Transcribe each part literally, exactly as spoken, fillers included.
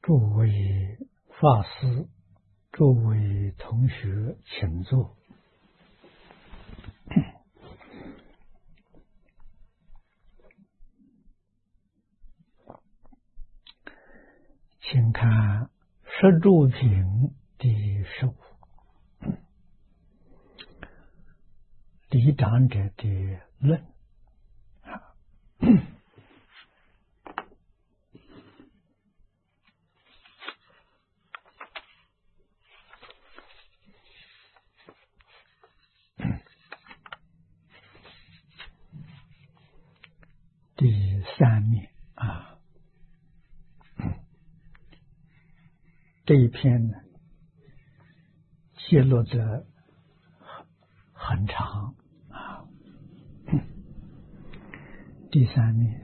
诸位法师，诸位同学，请坐。请看《十住品》第十五，李长者的论。第三面啊，这一篇呢，揭露的很长啊。第三面，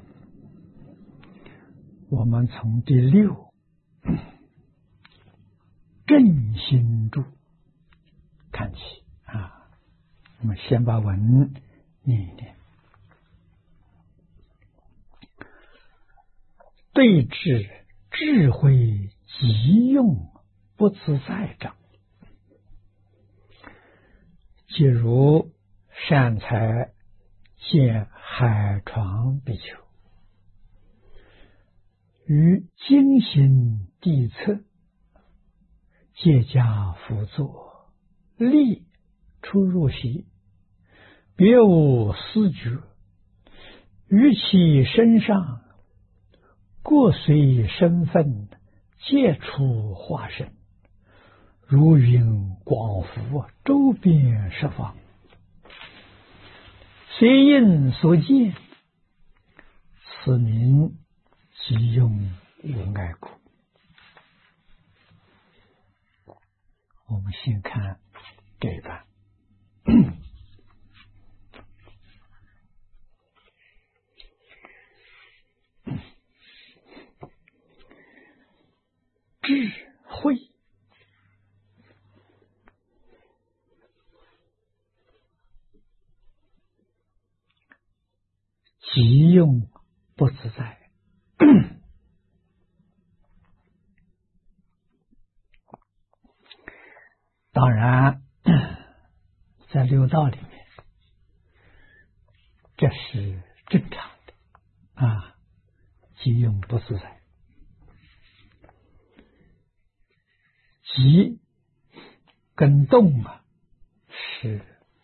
我们从第六正心住看起啊。我们先把文念一念。对治智慧急用不自在者，即如善财见海床比丘，于精行地侧，借家辅作，力出入席，别无思觉，于其身上过随身分，借出化身，如云广覆周边十方，随因所见，此名即用无碍故。我们先看这一段。智慧急用不自在，当然在六道里面这是正常的啊，急用不自在。急跟动啊是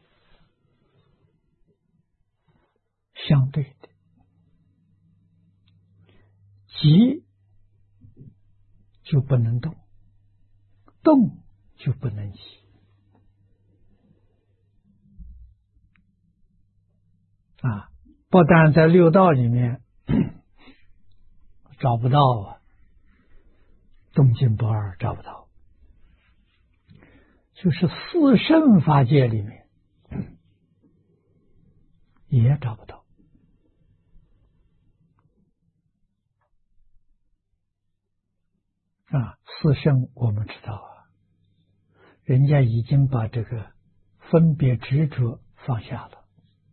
相对的，急就不能动，动就不能急啊！不但在六道里面找不到啊，东经不二找不到，就是四圣法界里面也找不到啊。四圣我们知道啊，人家已经把这个分别执着放下了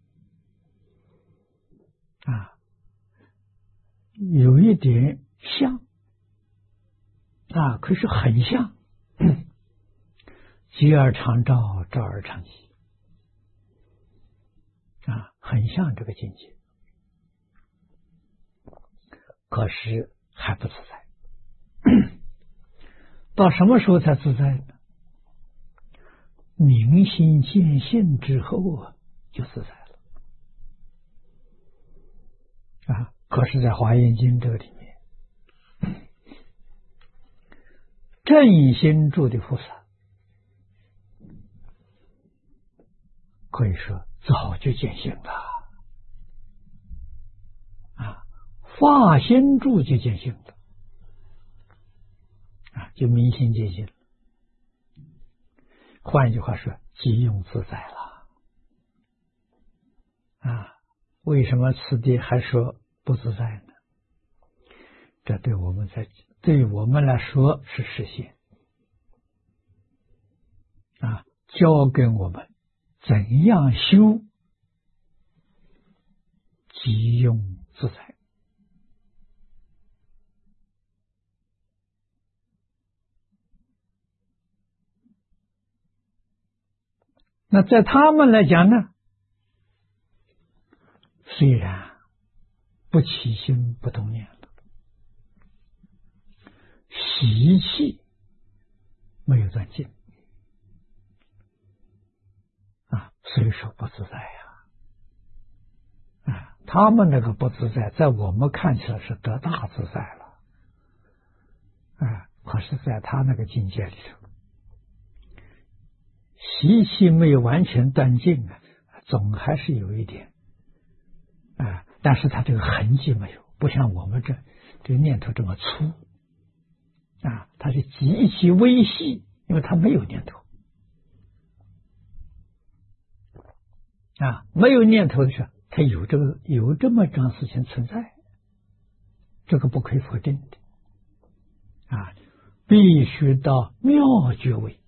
啊，有一点像啊，可是很像。急而常照，照而常息啊，很像这个境界，可是还不自在。到什么时候才自在呢？明心见性之后啊，就自在了啊。可是在华严经这个里面，正心住的菩萨可以说早就见性了啊，法心住就见性了啊，就明心见性了。换句话说，即用自在了啊。为什么此地还说不自在呢？这对我们在对我们来说是实现啊，教给我们怎样修即用自在那在他们来讲呢，虽然不起心不动念了，习气没有断尽啊，虽说不自在呀，啊，他们那个不自在，在我们看起来是得大自在了，啊，可是在他那个境界里头，习气没有完全断尽啊，总还是有一点啊，但是他这个痕迹没有，不像我们这这个念头这么粗啊，它是极其微细，因为它没有念头啊，没有念头的时候，它有这个有这么桩事情存在，这个不可以否定的啊，必须到妙觉位，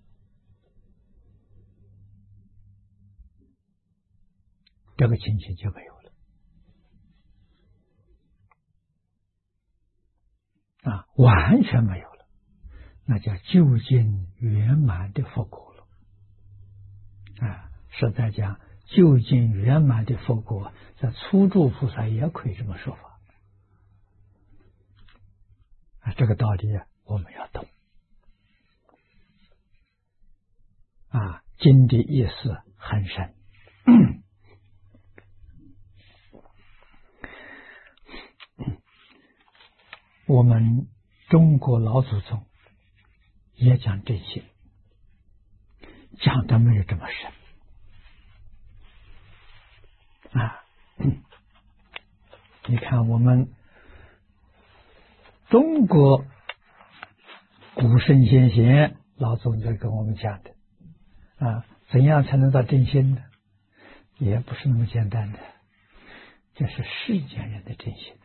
这个情形就没有了啊，完全没有了，那叫究竟圆满的佛果了啊！实在讲，究竟圆满的佛果，在初住菩萨也可以这么说法啊。这个道理我们要懂啊，经的意思很深。我们中国老祖宗也讲真心，讲的没有这么深啊。你看我们中国古圣先贤老祖就跟我们讲的啊，怎样才能到真心呢？也不是那么简单的，这是世间人的真心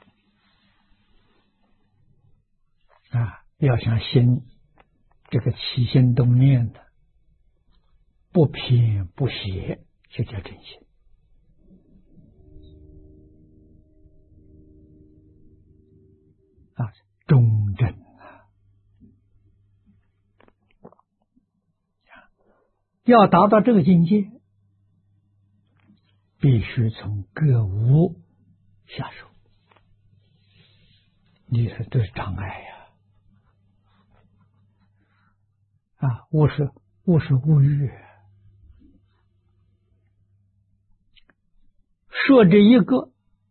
啊，要想心这个起心动念的不偏不邪，就叫真心啊，中正啊。要达到这个境界，必须从各无下手。你说这是障碍呀！啊，无是无是无欲，说这一个，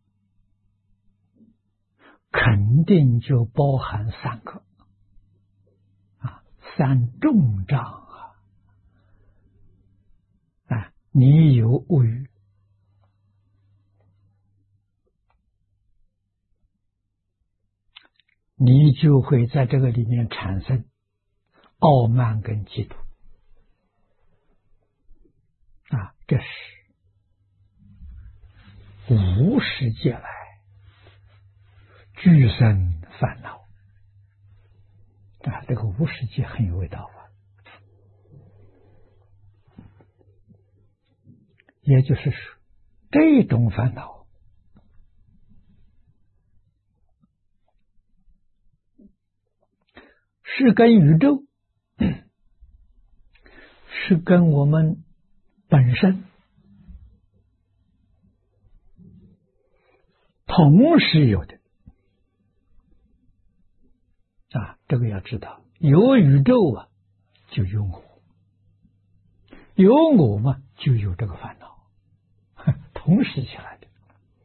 肯定就包含三个啊，三重障啊！啊，你有无欲，你就会在这个里面产生傲慢跟嫉妒啊，这是无始劫来俱生烦恼啊，这个无始劫很有味道啊。也就是说，这种烦恼是跟宇宙，是跟我们本身同时有的啊，这个要知道，有宇宙啊，就有我，有我嘛，就有这个烦恼，同时起来的。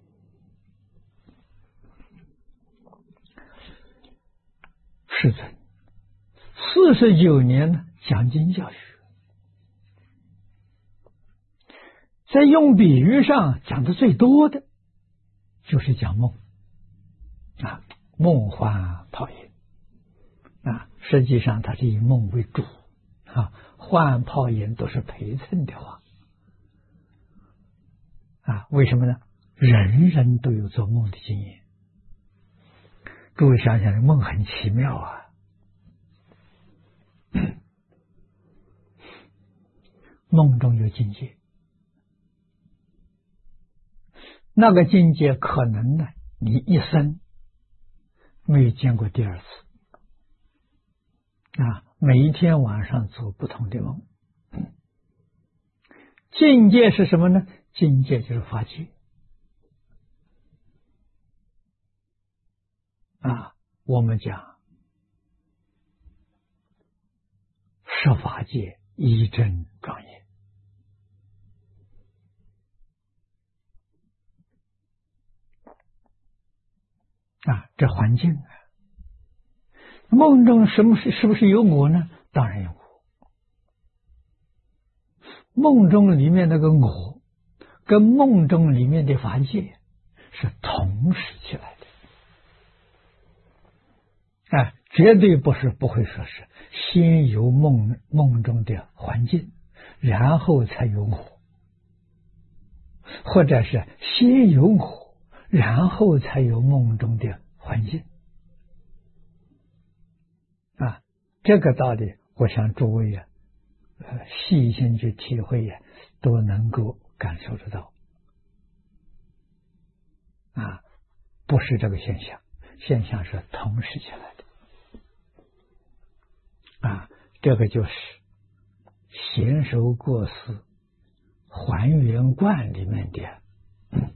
世尊四十九年呢，讲经教学，在用比喻上讲的最多的就是讲梦啊，梦幻泡影啊，实际上它是以梦为主啊，幻泡影都是陪衬的话啊，为什么呢？人人都有做梦的经验，诸位想想，梦很奇妙啊。梦中有境界，那个境界可能呢，你一生没有见过第二次啊！每一天晚上做不同的梦， 境界是什么呢？境界就是法界啊。我们讲十法界一真庄严啊，这环境啊。梦中什么是是不是有我呢？当然有我。梦中里面那个我，跟梦中里面的法界是同时起来的。啊，绝对不是不会说是先有梦梦中的环境，然后才有我，或者是先有我，然后才有梦中的环境。啊，这个道理，我想诸位啊，呃，细心去体会呀、啊，都能够感受得到。啊，不是这个现象，现象是同时起来的。啊，这个就是贤首过世还原观里面的、嗯、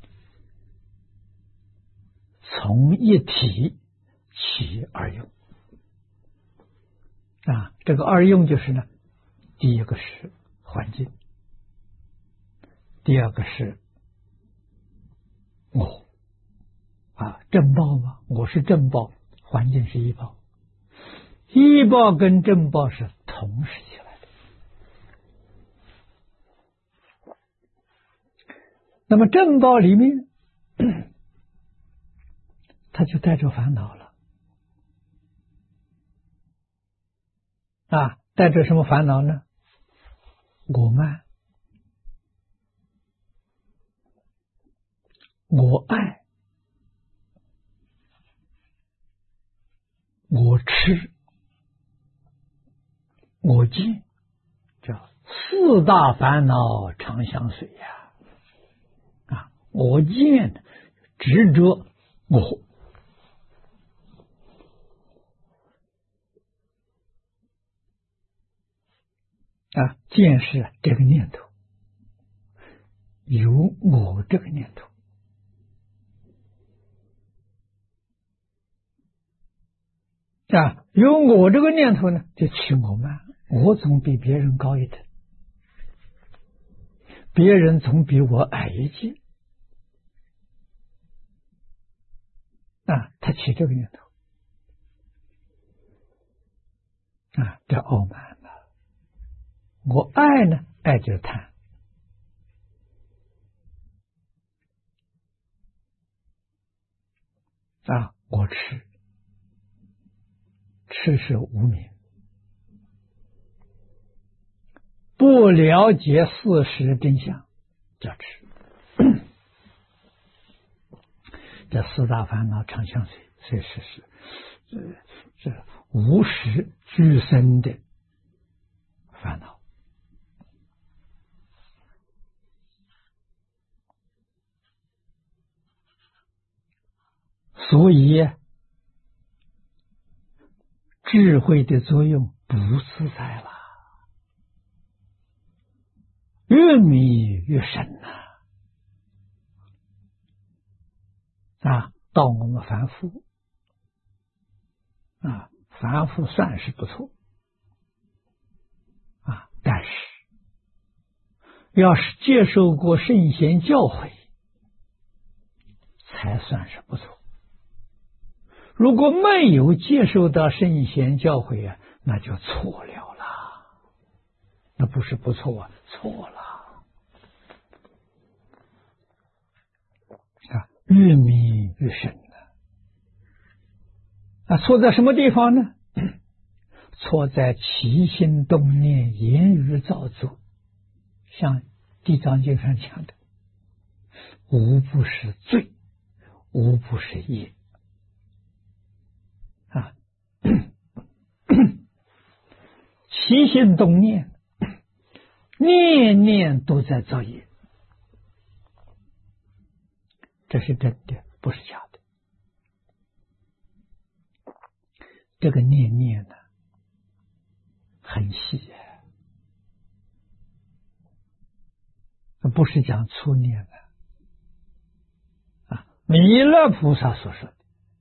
从一体起二用。啊，这个二用就是呢，第一个是环境，第二个是我啊，正报嘛，我是正报，环境是依报，依报跟正报是同时起来的。那么正报里面，他就带着烦恼了啊，带着什么烦恼呢？我慢、我爱、我吃、我见，叫四大烦恼常相随呀！啊，我见执着我，啊，见是这个念头，有我这个念头。啊，有我这个念头呢，就起我慢，我总比别人高一等，别人总比我矮一截，啊，他起这个念头，啊，这傲慢了。我爱呢，爱就是贪，啊，我吃，吃是无明，不了解事实真相叫吃。这四大烦恼常相随，所以是是这这无始俱生的烦恼。所以智慧的作用不自在了，越迷越深呐！啊，到我们凡夫啊，凡夫算是不错啊，但是要是接受过圣贤教诲，才算是不错。如果没有接受到圣贤教诲啊，那就错了啦，那不是不错啊，错了啊，越迷越深啊！错在什么地方呢？错在起心动念、言语造作，像地藏经上讲的，无不是罪，无不是业啊！起心动念，念念都在造业，这是真的，不是假的。这个念念呢，很细啊， 不是讲粗念的啊。弥勒菩萨所说的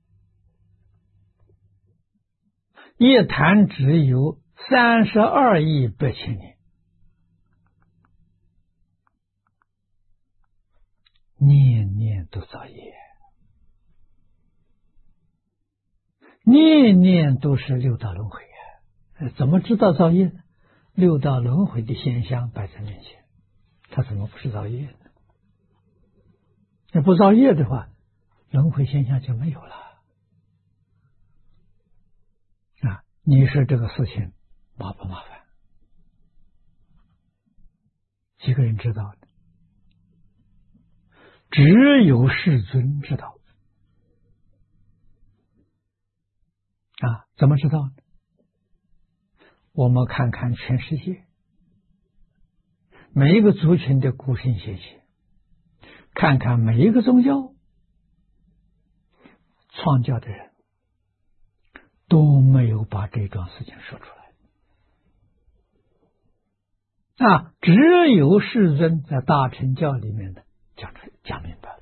一弹只有三十二亿八千年，念念都造业，念念都是六道轮回啊！怎么知道造业呢？六道轮回的现象摆在面前，他怎么不是造业呢？那不造业的话，轮回现象就没有了啊！你说这个事情麻不麻烦？几个人知道的？只有世尊知道啊！怎么知道呢？我们看看全世界每一个族群的古圣先贤，看看每一个宗教创教的人，都没有把这桩事情说出来啊！只有世尊在大乘教里面的讲出讲明白了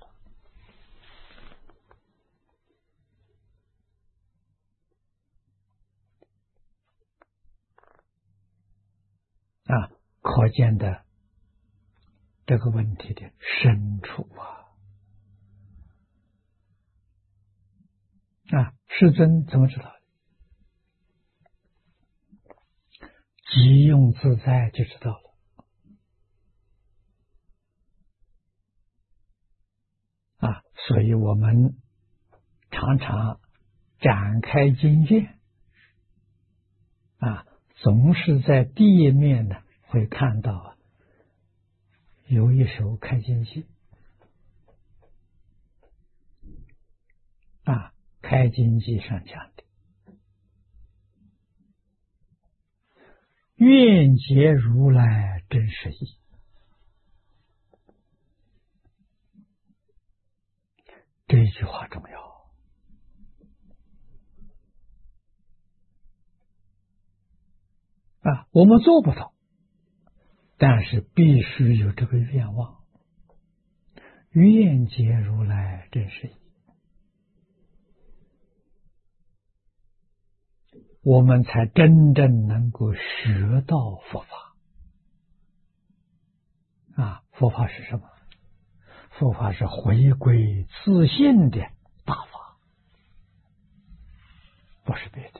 啊，可见的这个问题的深处啊！啊，世尊怎么知道的？即用自在就知道了啊！所以我们常常展开经卷啊，总是在第一面呢会看到啊，有一首开经偈啊，开经偈上讲的愿解如来真实义，这一句话重要啊！我们做不到，但是必须有这个愿望，愿解如来真实义，我们才真正能够学到佛法啊！佛法是什么？佛法是回归自信的大法，不是别的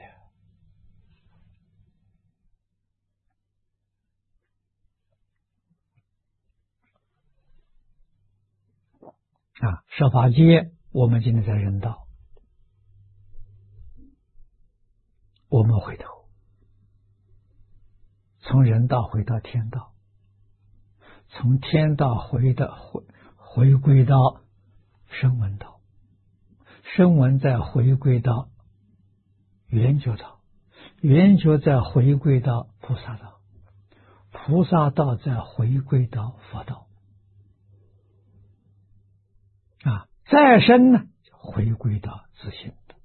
啊！设法界，我们今天在人道，我们回头从人道回到天道，从天道回到回回归到声闻道，声闻再回归到圆觉道，圆觉再回归到菩萨道，菩萨道再回归到佛道啊，再生呢回归到自性的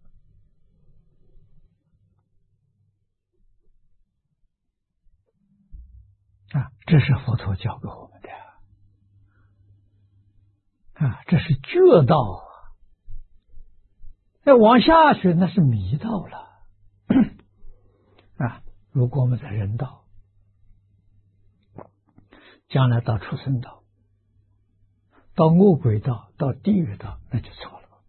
啊，这是佛陀教给我们的啊，这是觉道啊！那往下去那是迷道了啊！如果我们在人道，将来到畜生道，到恶鬼道，到地狱道，那就错了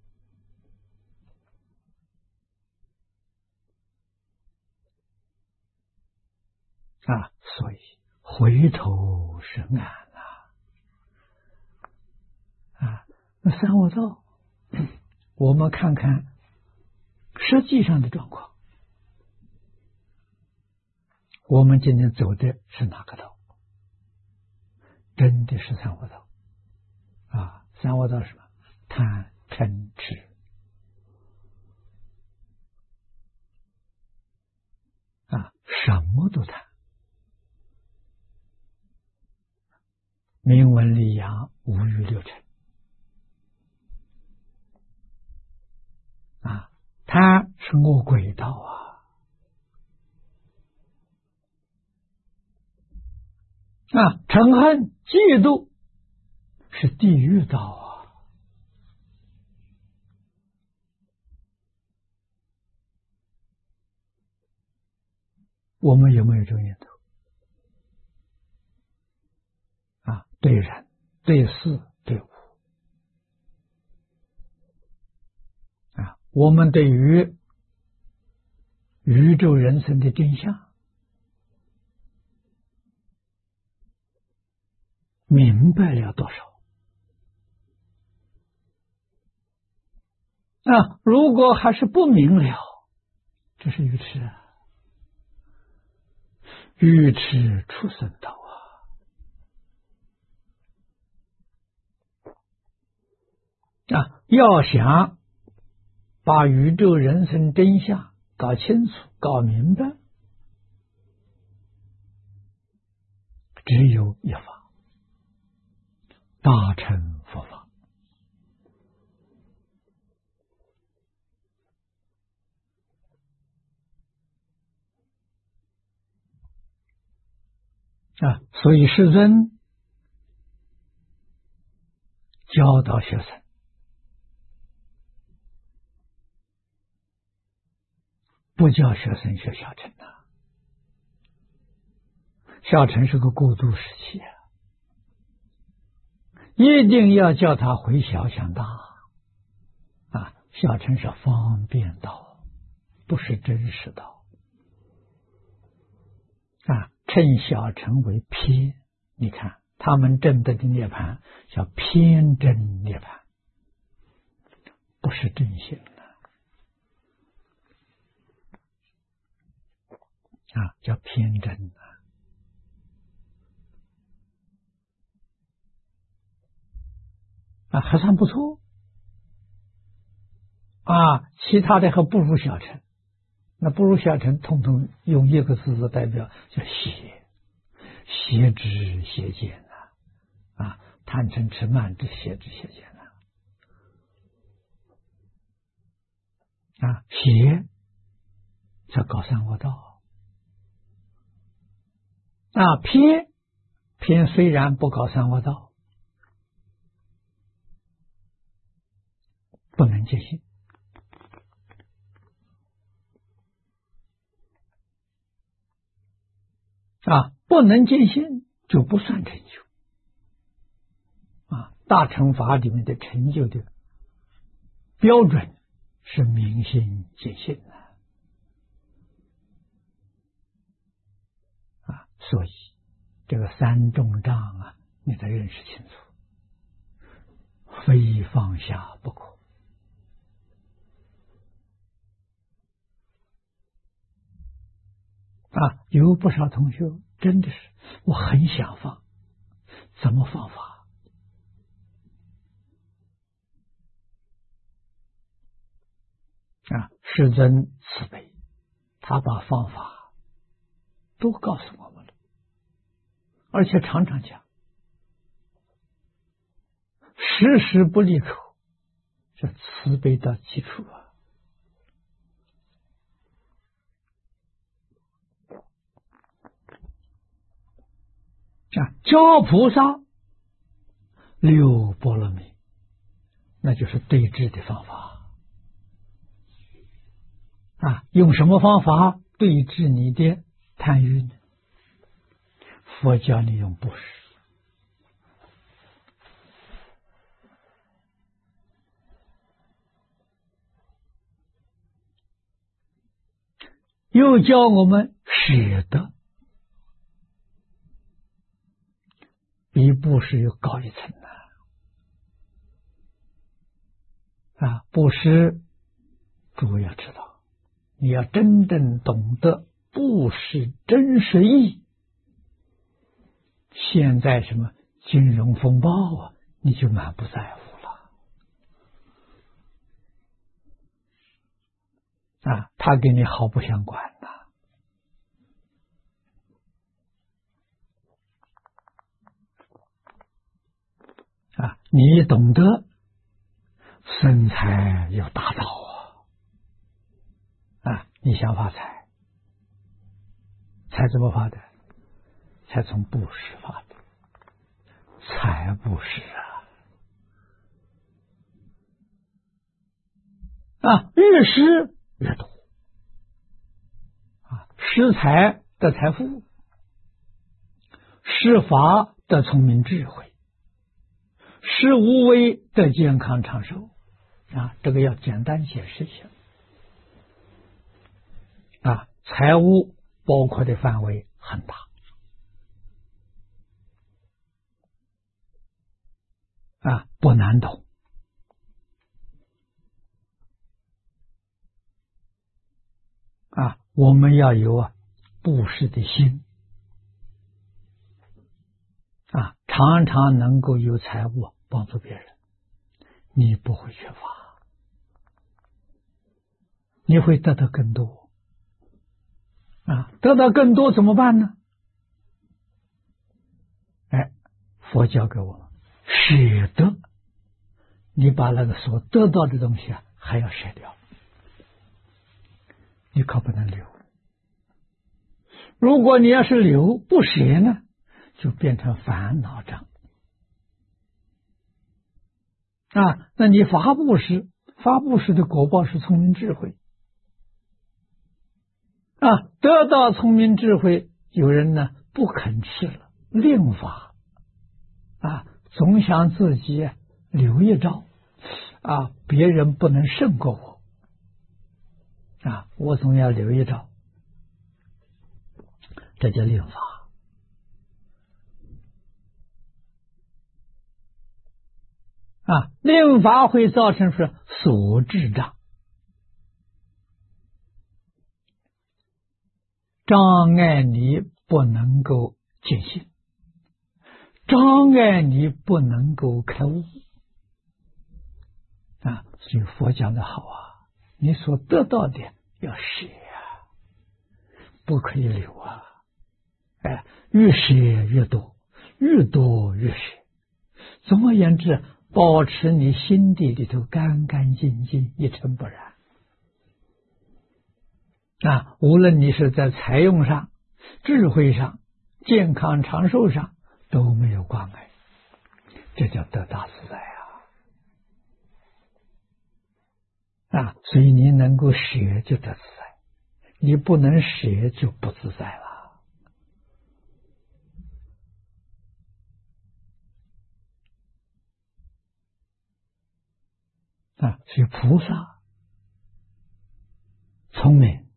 啊！所以回头是岸啊！啊，那三恶道，我们看看实际上的状况，我们今天走的是哪个道？真的是三恶道啊！三恶道是什么？贪嗔痴啊，什么都贪，名闻利养五欲六尘啊，贪是恶鬼道啊！ 啊，嗔恨、嫉妒是地狱道啊。我们有没有这个念头？啊，对人、对事、对物啊，我们对于宇宙人生的真相明白了多少？啊，如果还是不明了，这是愚痴啊，愚痴畜生道啊！啊，要想把宇宙人生真相搞清楚、搞明白，只有一法，大乘佛法。啊，所以世尊教导学生，不叫学生学小乘啊，小乘是个过渡时期啊，一定要叫他回小向大啊。小乘是方便道，不是真实道啊。称小乘为偏，你看他们证得的涅槃叫偏真涅槃，不是真性的啊，叫偏真啊，还算不错啊。其他的还不如小乘，那不如小乘，统统用一个字的代表叫邪，邪知邪见啊，啊，贪嗔痴慢之邪知邪见啊，啊，邪叫搞三恶道啊，偏偏虽然不搞三恶道，不能见性啊，不能见性就不算成就啊。大乘法里面的成就的标准是明心见性的啊，所以这个三重障啊，你得认识清楚，非放下不可啊。有不少同学真的是，我很想放，怎么放法？啊，世尊慈悲，他把方法都告诉我们了，而且常常讲，时时不离口，这慈悲的基础啊。啊，教菩萨六波罗蜜，那就是对治的方法啊。用什么方法对治你的贪欲呢？佛教你用布施，又教我们舍得，比布施又高一层呢。啊，布施，诸位要知道，你要真正懂得布施真实意，现在什么金融风暴啊，你就满不在乎了啊，他跟你毫不相关的啊，你懂得生财要大道啊！啊，你想发财，财怎么发的？ 才从布施发的，财布施啊啊，越施越多啊，施财得财富，施法得聪明智慧，施无为得健康长寿啊，这个要简单解释一下啊，财务包括的范围很大啊，不难懂啊，我们要有啊布施的心啊，常常能够有财物帮助别人，你不会缺乏，你会得到更多啊，得到更多怎么办呢？哎，佛教给我们舍得，你把那个所得到的东西啊还要舍掉，你可不能留。如果你要是留不舍呢，就变成烦恼障啊。那你发布施，发布施的果报是聪明智慧啊，得到聪明智慧，有人呢不肯吃了，另发啊，总想自己留一招啊，别人不能胜过我啊，我总要留一招，这叫另发啊，另发会造成是所智障，障碍你不能够见性，障碍你不能够开悟啊。所以佛讲的好啊，你所得到的要舍啊，不可以留啊，哎，越舍越多，越多越舍。总而言之，保持你心底里头干干净净，一尘不染啊！无论你是在财用上、智慧上、健康长寿上都没有关碍，这叫得大自在啊！啊，所以你能够舍就得自在，你不能舍就不自在了。啊，所以菩萨聪明，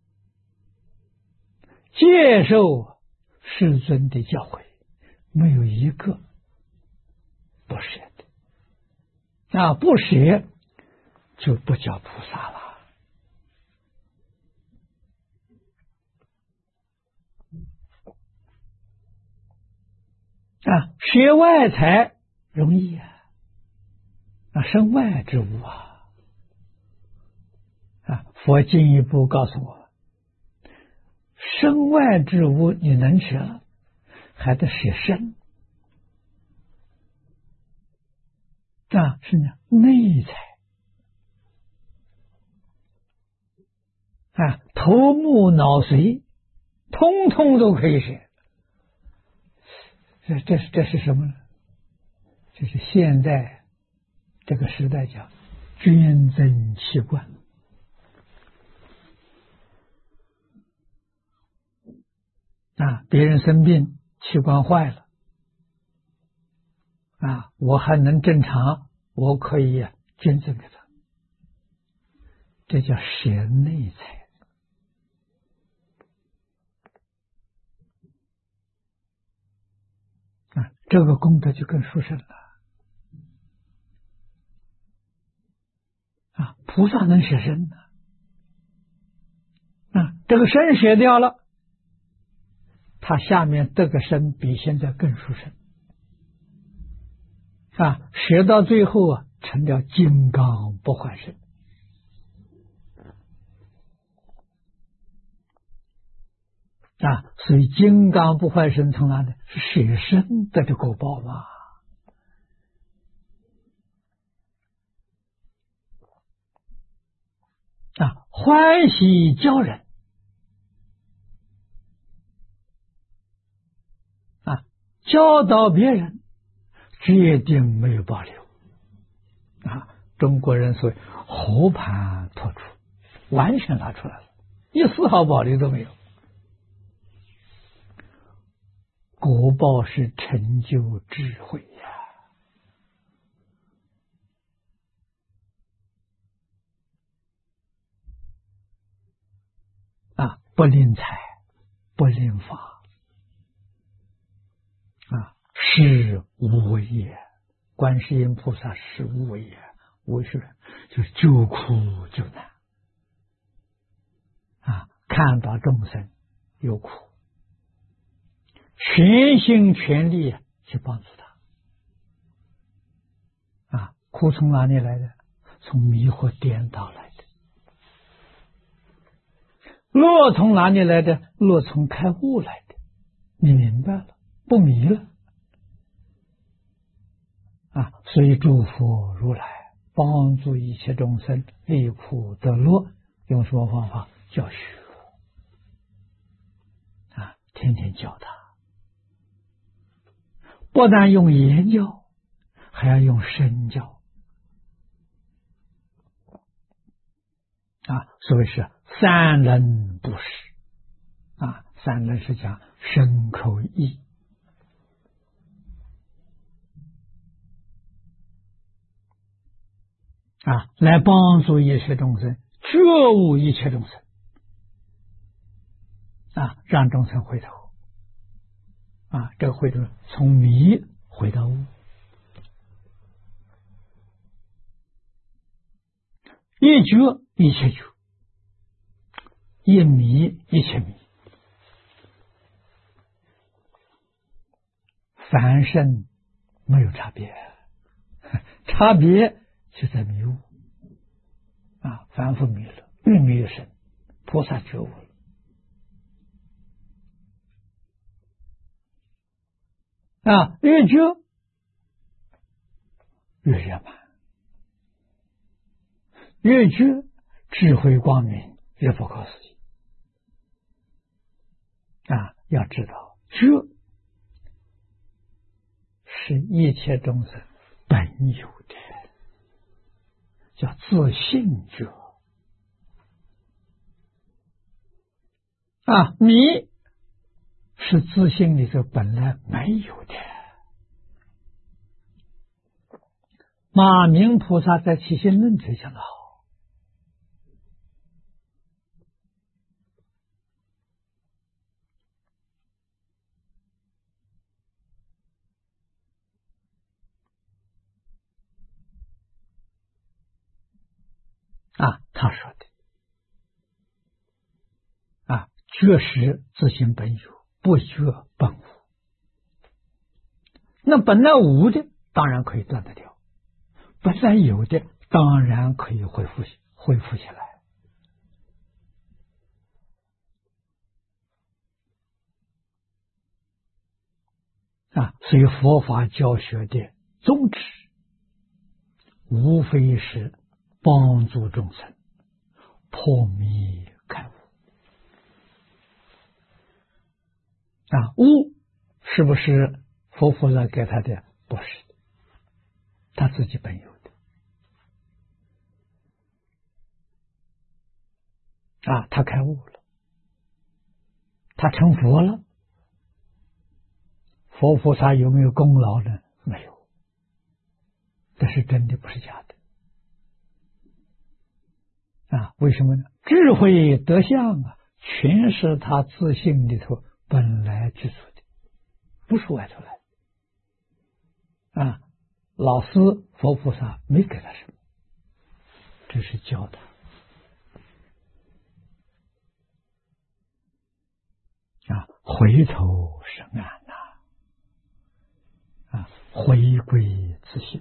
接受世尊的教诲，没有一个不舍的啊，不舍就不叫菩萨了啊。舍外财容易啊，啊，身外之物啊。啊，佛进一步告诉我，身外之物你能舍，还得舍身啊，是呢，内财啊，头目脑髓，通通都可以舍。这这是这是什么呢？这是现在这个时代叫捐赠器官。啊，别人生病，器官坏了，啊，我还能正常，我可以捐赠给他，这叫舍内财啊，这个功德就更殊胜了啊！菩萨能舍身呢，啊，这个身舍掉了。他下面这个身比现在更殊胜啊，学到最后啊，成了金刚不坏身啊，所以金刚不坏身从哪里？是舍身得的果报嘛啊，欢喜教人啊， 教导别人，决定没有保留啊！中国人所谓和盘托出，完全拿出来了，一丝毫保留都没有。果报是成就智慧呀！啊，不吝财，不吝法，啊，是无为也。观世音菩萨是无为也，无为是就是救苦救难啊，看到众生有苦，全心全力去帮助他啊！苦从哪里来的？从迷惑颠倒来的。乐从哪里来的？乐从开悟来的。你明白了，不迷了啊！所以诸佛如来帮助一切众生离苦得乐，用什么方法？教学啊，天天教他。不但用言教，还要用身教啊！所谓是三人不识啊，三人是讲身口意啊，来帮助一切众生觉悟一切众生啊，让众生回头啊，这个回头从迷回到悟，一觉一切觉，一迷一切迷。凡圣没有差别，差别就在迷悟啊，凡夫迷了，越迷越深，菩萨觉悟了。啊，越觉越圆满，越觉智慧光明越不可思议。啊，要知道觉是一切众生本有的，叫自性觉啊，迷是自性里头本来没有的。马明菩萨在起心论里讲得好啊，他说的啊，觉识自性本有，不觉本无。那本来无的当然可以断得掉，本来有的当然可以恢复恢复起来啊。所以佛法教学的宗旨，无非是帮助众生破迷开悟啊。悟是不是佛菩萨给他的？不是的，他自己本有的啊。他开悟了，他成佛了。佛菩萨有没有功劳呢？没有，这是真的，不是假的啊。为什么呢？智慧德相啊，全是他自性里头本来具足的，不是外头来的啊。老师佛菩萨没给他什么，这是教他啊，回头是岸呐啊，回归自性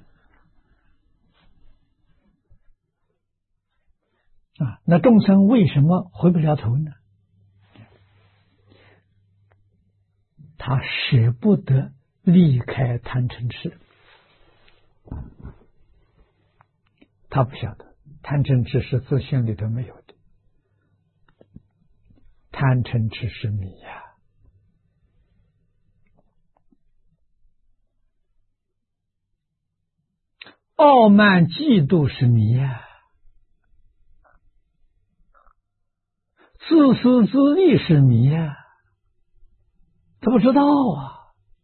啊。那众生为什么回不了头呢？他舍不得离开贪嗔痴，他不晓得贪嗔痴是自性里头没有的，贪嗔痴是迷呀、 傲慢嫉妒是迷呀、自私自利是迷呀、他不知道啊。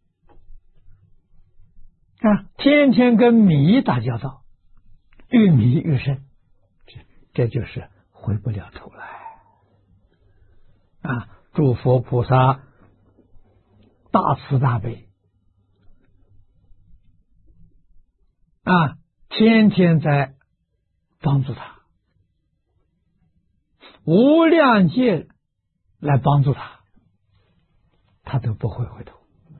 啊，天天跟迷打交道，越迷越深，这这就是回不了头来啊！诸佛菩萨大慈大悲啊，天天在帮助他，无量劫来帮助他，他都不会回头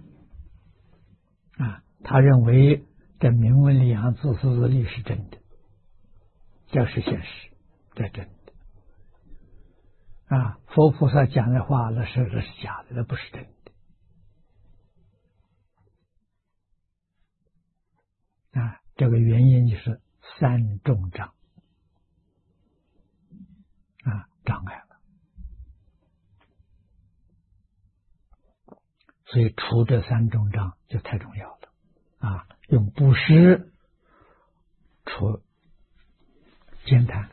啊！他认为这名闻利养、自私自利是真的，这是现实，这真的啊！佛菩萨讲的话，那是那是假的，那不是真的啊！这个原因就是三重障啊，障碍了，所以除这三重障就太重要了。啊，用布施除艰难，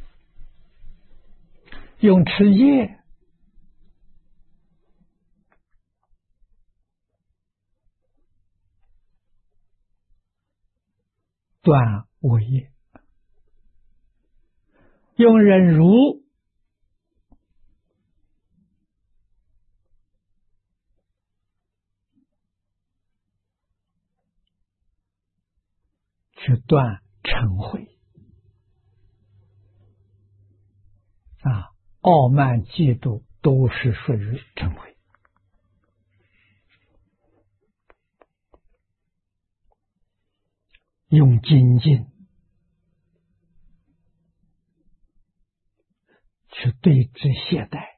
用持戒断恶业，用忍辱去断嗔恚啊，傲慢嫉妒都是属于嗔恚。用精进去对治懈怠，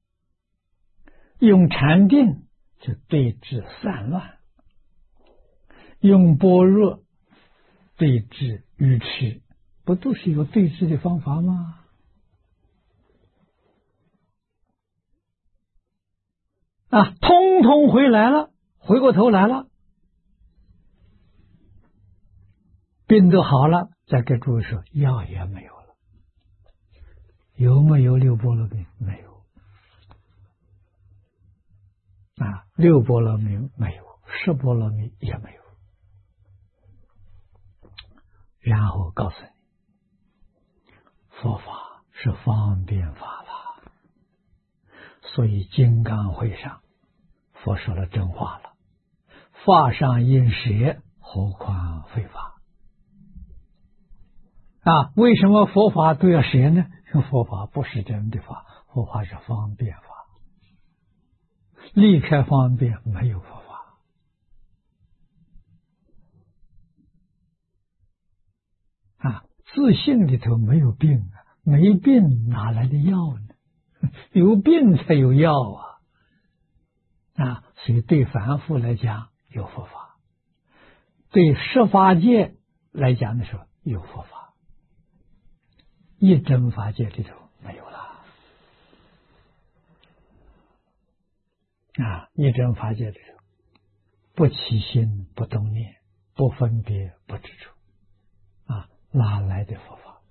用禅定去对治散乱，用般若对治愚痴，不都是有对治的方法吗？啊，通通回来了，回过头来了，病都好了，再给诸位说药也没有了，有没有六波罗蜜？没有啊，六波罗蜜没有，十波罗蜜也没有。然后告诉你，佛法是方便法了，所以金刚会上佛说了真话了，法上应舍，何况非法啊？为什么佛法都要舍呢？佛法不是真的法，佛法是方便法，离开方便没有佛法啊！自信里头没有病啊，没病哪来的药呢？有病才有药啊！啊，所以对凡夫来讲有佛法，对十法界来讲的时候有佛法，一真法界里头没有了啊！一真法界里头不起心，不动念，不分别，不执着啊，哪来的佛法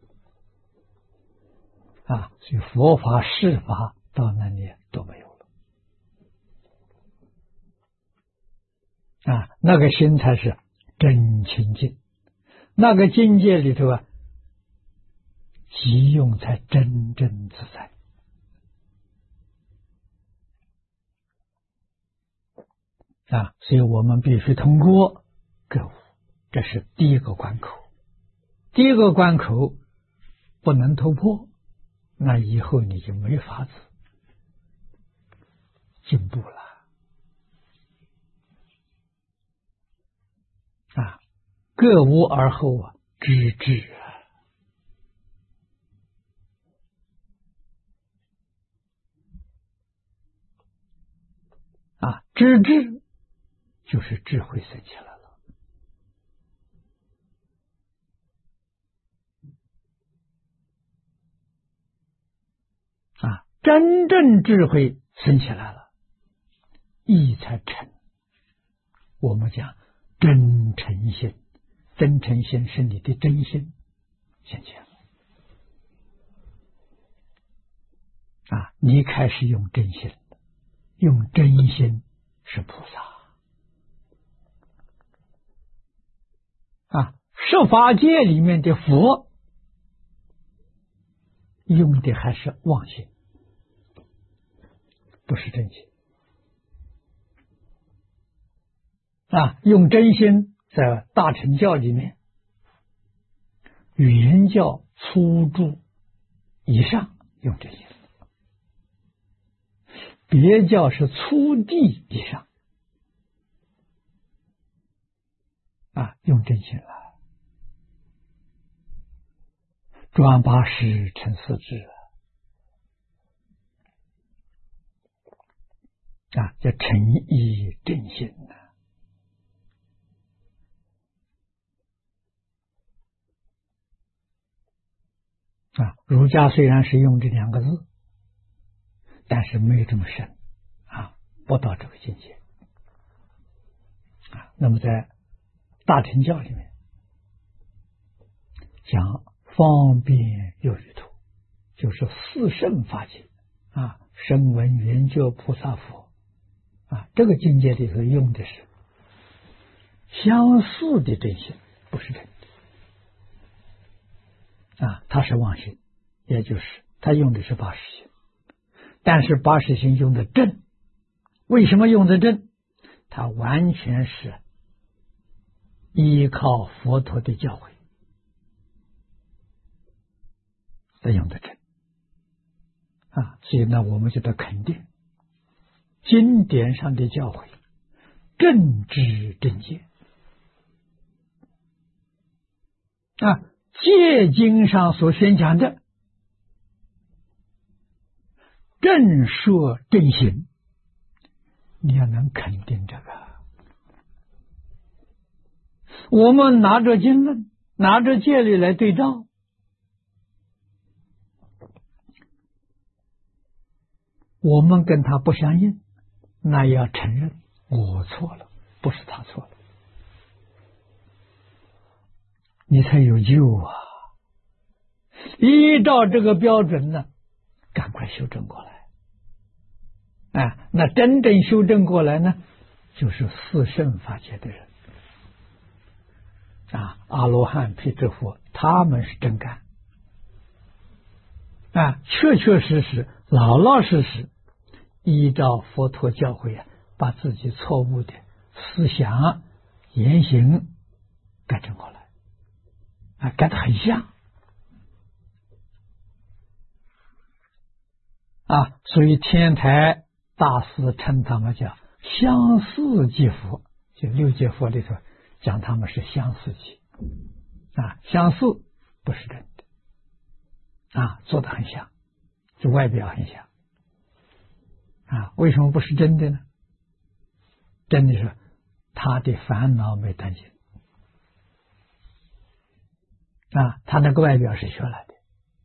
啊？所以佛法释法到那里都没有了啊！那个心才是真清净，那个境界里头啊，即用才真正自在啊！所以我们必须通过觉悟，这是第一个关口。第一个关口不能突破，那以后你就没法子进步了啊！各无而后啊，知至啊，啊，知至就是智慧生起来了啊，真正智慧生起来了，义才成。我们讲真诚心， 真诚心是你的真心现前了啊！你开始用真心，用真心是菩萨啊！十法界里面的佛用的还是妄心，不是真心啊！用真心在大乘教里面，原教初住以上用真心，别教是初地以上啊，用真心了。转八识成四智啊，叫诚意真心呐。啊，儒家虽然是用这两个字，但是没有这么深啊，不到这个境界啊。那么在大乘教里面讲方便有余土，就是四圣法界啊，声闻缘觉菩萨佛啊，这个境界里头用的是相似的真心，不是真的啊，它是妄心，也就是他用的是八识心，但是八识心用的正，为什么用的正？它完全是依靠佛陀的教诲在用的正啊，所以呢，我们就得肯定经典上的教诲正知正见啊，戒经上所宣讲的正说正行，你要能肯定这个。我们拿着经论，拿着戒律来对照，我们跟他不相应，那要承认我错了，不是他错了，你才有救啊！依照这个标准呢，赶快修正过来。啊，那真正修正过来呢，就是四圣法界的人啊，阿罗汉、辟支佛，他们是真干啊，确确实实、老老实实依照佛陀教诲啊，把自己错误的思想、言行改正过来啊，改得很像啊，所以天台大师称他们叫相似即佛，就六界佛里头讲他们是相似即啊，相似不是真的啊，做得很像，就外表很像啊，为什么不是真的呢？真的是他的烦恼没断尽啊，他那个外表是学来的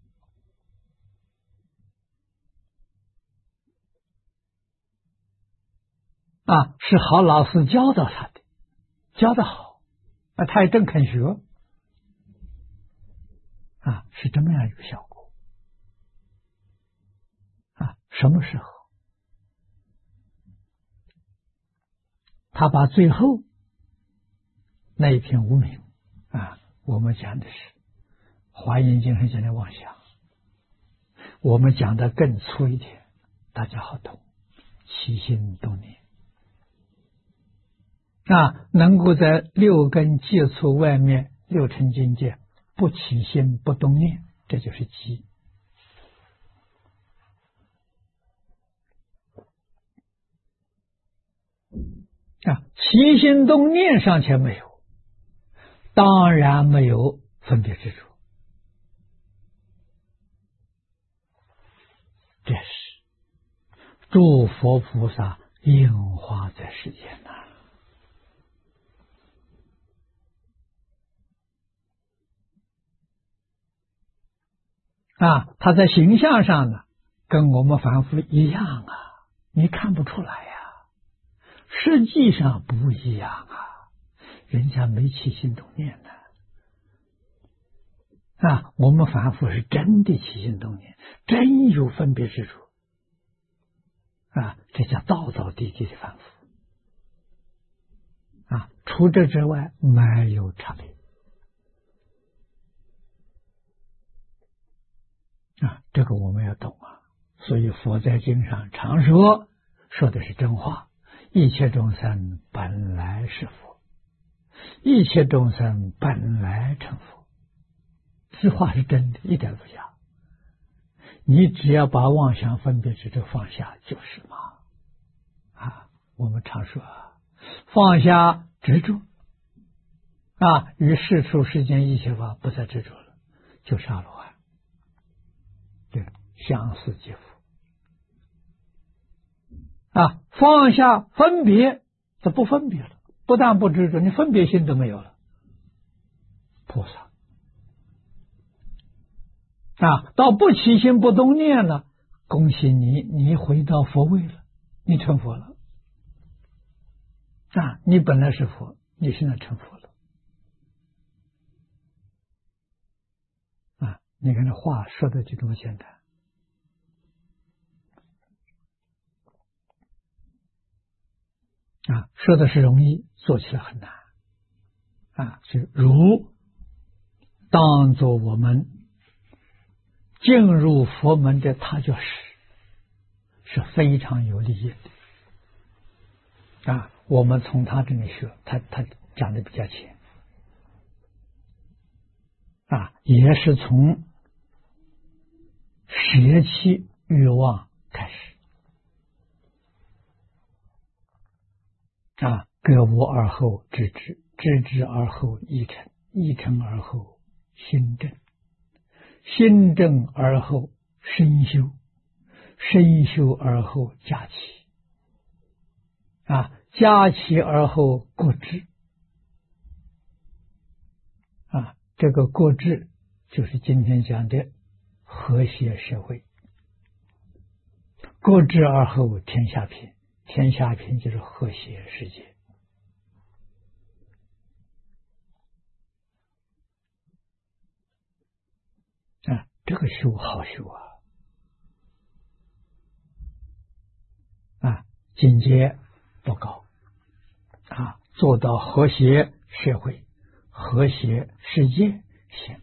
啊，是好老师教导他的，教得好啊，他也真肯学啊，是这么样一个效果啊。什么时候他把最后那一篇无名啊，我们讲的是华严经上讲的妄想，我们讲的更粗一点，大家好懂，起心动念啊，能够在六根接触外面六尘境界不起心不动念，这就是机啊。起心动念尚且没有，当然没有分别执着，这是诸佛菩萨应化在世间呐。啊，他在形象上呢，跟我们凡夫一样啊，你看不出来呀、啊，实际上不一样啊，人家没起心动念呢、啊。 啊，我们凡夫是真的起心动念，真有分别之处啊，这叫道道地地的凡夫啊，除这之外没有差别啊，这个我们要懂啊。所以佛在经上常说，说的是真话，一切众生本来是佛，一切众生本来成佛，这话是真的，一点不假。你只要把妄想分别执着放下就是嘛。啊，我们常说放下执着啊，于世出世间一切法不再执着了，就是阿罗汉。对，相似即佛啊，放下分别，这不分别了，不但不执着，你分别心都没有了。菩萨啊，到不起心不动念了，恭喜你，你回到佛位了，你成佛了啊！你本来是佛，你现在成佛了啊！你看这话说的就这么简单啊，说的是容易，做起来很难啊！所以如当作我们进入佛门的他就是是非常有利益的啊！我们从他这里学，他他讲的比较浅啊，也是从舍弃欲望开始啊，格物而后知之，知之而后意诚，意诚而后心正，心正而后身修，身修而后家齐啊，家齐而后国治啊，这个国治就是今天讲的和谐社会，国治而后天下平，天下平就是和谐世界啊，这个修好修啊啊，境界不高啊，做到和谐社会、和谐世界行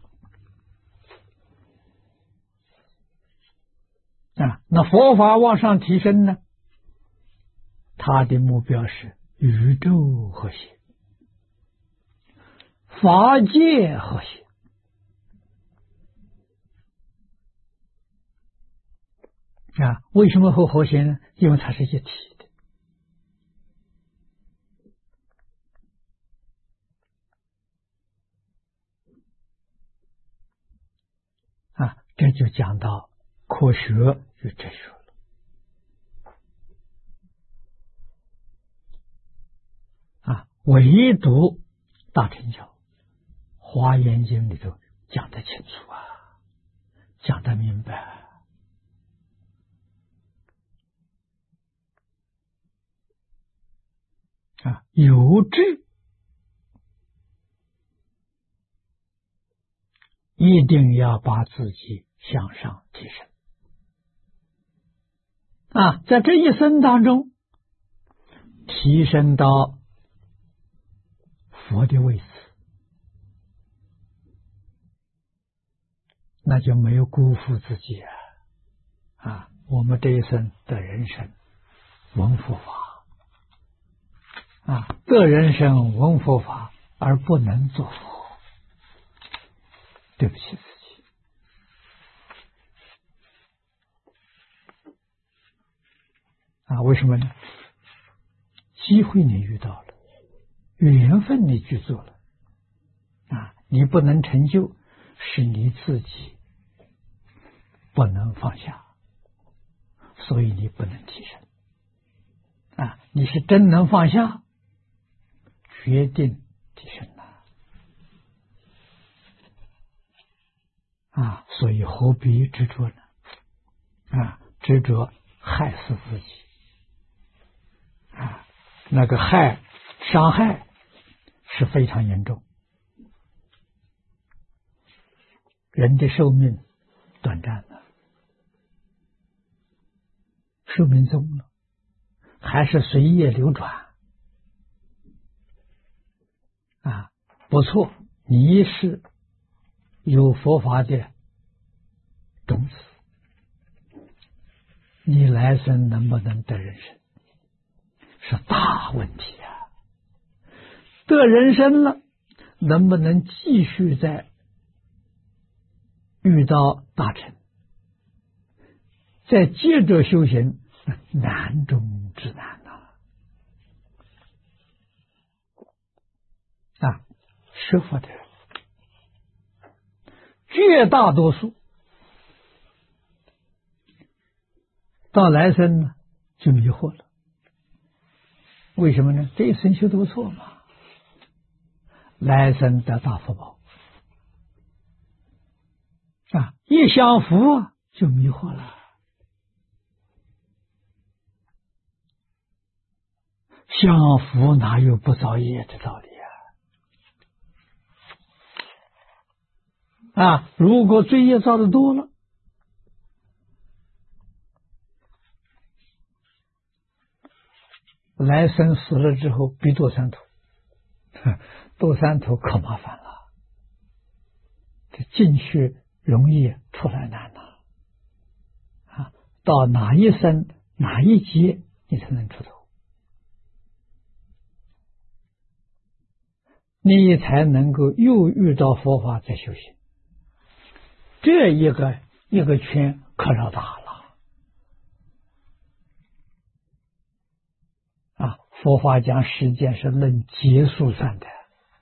啊。那佛法往上提升呢，他的目标是宇宙和谐、法界和谐啊。为什么会和谐呢？因为它是一体的啊。这就讲到科学与哲学了啊。唯独大乘教华严经里头讲得清楚啊，讲得明白啊，有志一定要把自己向上提升啊，在这一生当中提升到佛的位置，那就没有辜负自己啊！啊，我们这一生的人生闻佛法啊，得人生闻佛法而不能做佛，对不起自己啊！为什么呢？机会你遇到了，缘分你去做了啊，你不能成就，是你自己不能放下，所以你不能提升啊！你是真能放下，决定提升了啊！所以何必执着呢？啊，执着害死自己啊！那个害伤害是非常严重人的寿命短暂了，寿命终了，还是随业流转啊？不错，你是有佛法的种子，你来生能不能得人生是大问题啊！得人生了，能不能继续在遇到大乘，再接着修行，难中之难呐！啊，学佛的人绝大多数到来生呢就迷惑了。为什么呢？这一生修得不错嘛，来生得大福报啊，一享福啊就迷惑了。享福哪有不造业的道理啊？啊，如果罪业造的多了，来生死了之后必堕三途，堕三途可麻烦了，这进去容易，出来难呐！啊，到哪一生哪一劫你才能出头，你才能够又遇到佛法再修行，这一个一个圈可绕大了啊！佛法讲时间是论劫数算的，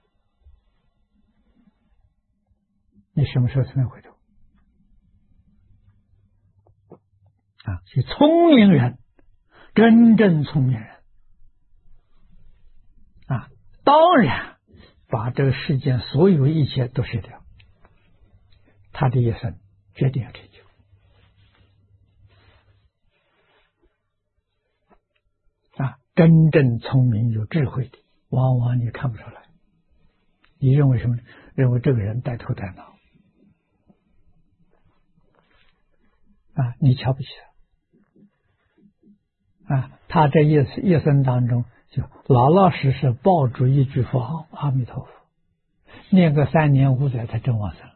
你什么时候才能回头啊？所以聪明人，真正聪明人啊，当然把这个世间所有一切都舍掉，他的一生决定要成就啊！真正聪明有智慧的，往往你看不出来，你认为什么？认为这个人带头带脑啊，你瞧不起他啊！他这一一生当中就老老实实抱住一句佛号阿弥陀佛，念个三年五载，他真往生了。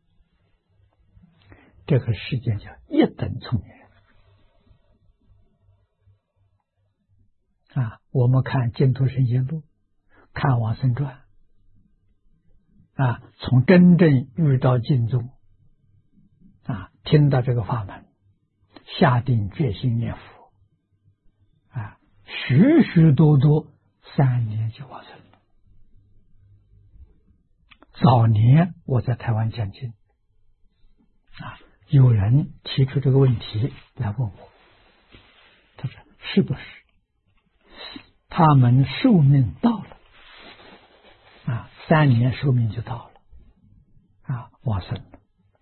这个世界叫一等聪明人啊！我们看《净土圣贤录》，看《往生传》啊，从真正遇到净宗啊，听到这个法门，下定决心念佛啊，许许多多三年就往生了。早年我在台湾讲经啊，有人提出这个问题来问我，他说是不是他们寿命到了啊，三年寿命就到了啊，往生了？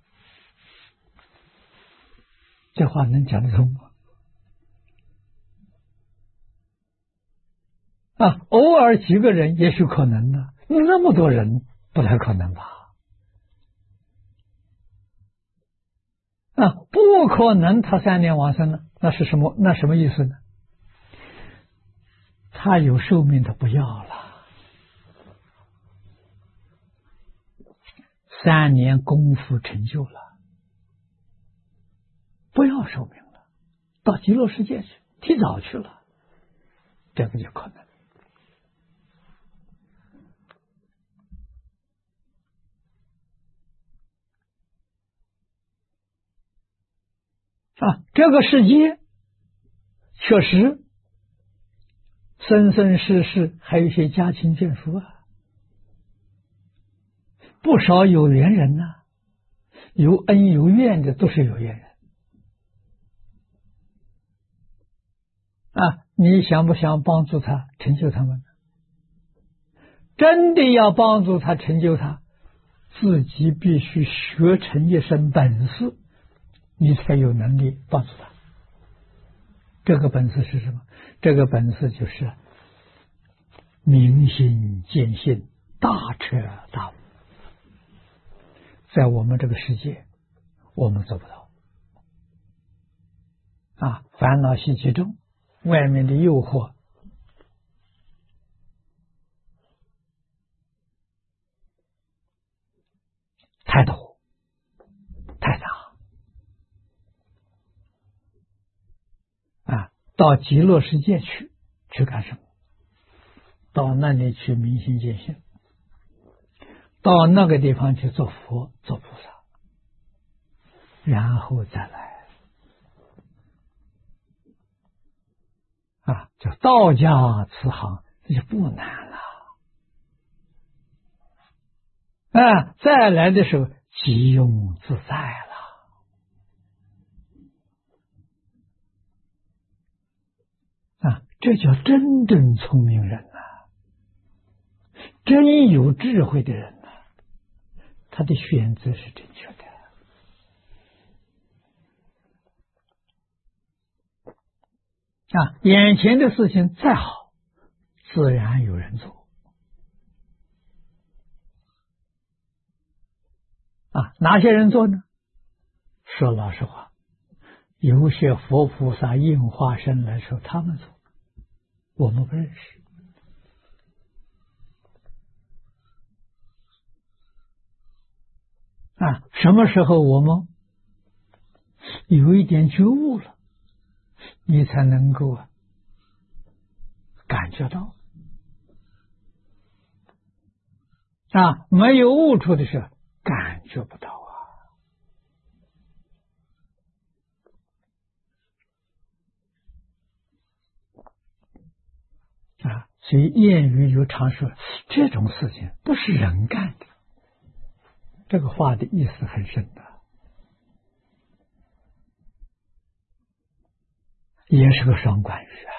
这话能讲得通吗？啊，偶尔几个人也许可能呢，那么多人不太可能吧？啊，不可能他三年往生了，那是什么？那什么意思呢？他有寿命他不要了，三年功夫成就了，不要寿命了，到极乐世界去，提早去了，这个就可能。啊，这个世界确实生生世世还有一些家亲眷属啊，不少有缘人呐、啊，有恩有怨的都是有缘人啊。你想不想帮助他成就他们？真的要帮助他成就他，自己必须学成一身本事，你才有能力帮助他。这个本事是什么？这个本事就是明心见性，大彻大悟， 在我们这个世界，我们做不到啊！烦恼习气重，外面的诱惑太多太大啊！到极乐世界去，去干什么？到那里去明心见性，到那个地方去做佛做菩萨，然后再来啊！叫道家慈航，这就不难了啊！再来的时候即用自在了啊！这叫真正聪明人呐、啊，真有智慧的人呐、啊，他的选择是正确的啊！眼前的事情再好，自然有人做啊！哪些人做呢？说老实话，有些佛菩萨应化身来说，他们做，我们不认识啊！什么时候我们有一点觉悟了，你才能够感觉到啊！没有悟出的时候，感觉不到啊！啊，所以谚语有常说，这种事情不是人干的。这个话的意思很深的，也是个双关语啊。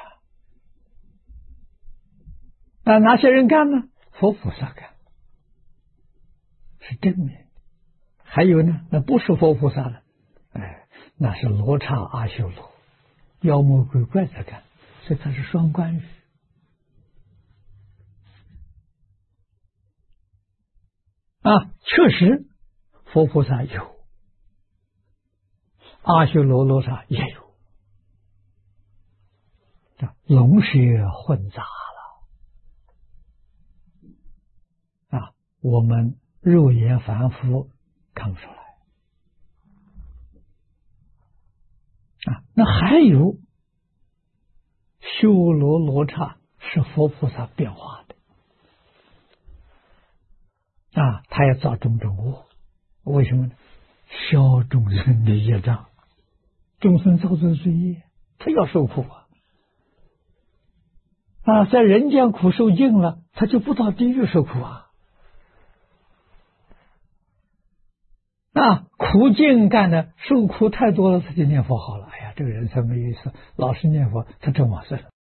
那哪些人干呢？佛菩萨干，是正面的。还有呢，那不是佛菩萨的，哎，那是罗刹阿修罗、妖魔鬼怪在干，所以它是双关语。啊，确实，佛菩萨有，阿修罗、罗刹也有，龙蛇混杂了啊！我们肉眼凡夫看不出来啊。那还有修罗、罗刹是佛菩萨变化的。啊，他要造种种恶，为什么呢？消众生的业障，众生造作罪业，他要受苦啊！啊，在人间苦受尽了，他就不到地狱受苦啊！啊，苦尽干的，受苦太多了，他就念佛好了。哎呀，这个人生没意思，老是念佛，他真往生了。